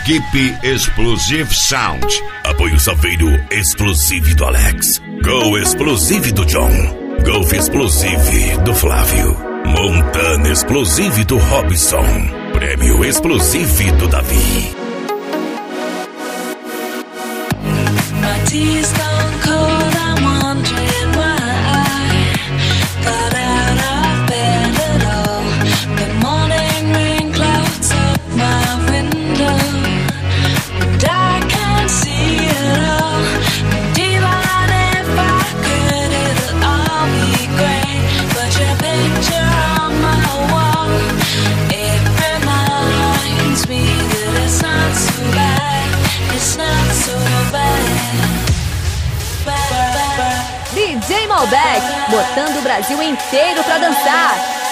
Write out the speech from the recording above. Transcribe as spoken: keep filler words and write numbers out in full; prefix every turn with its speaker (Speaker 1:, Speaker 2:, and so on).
Speaker 1: Equipe Explosive Sound.
Speaker 2: Apoio Saveiro Explosive do Alex. Go Explosive do John. Golf Explosive do Flávio. Montana Explosive do Robson. Prêmio Explosive do Davi.
Speaker 3: My tea's gone cold, I'm wondering why I got out of bed at all. The morning rain clouds up my window, and I can't see it all. And even if I could, it'll all be great. But your picture on my wall, it reminds me that it's not so bad. It's not so bad.
Speaker 4: D J Malbec, botando o Brasil inteiro pra dançar.